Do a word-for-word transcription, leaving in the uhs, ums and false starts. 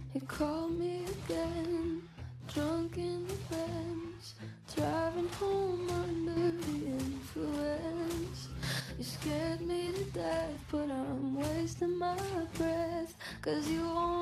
You called me again, drunk in the Benz, driving home under the influence. You scared me to death, but I'm wasting my breath, 'cause you won't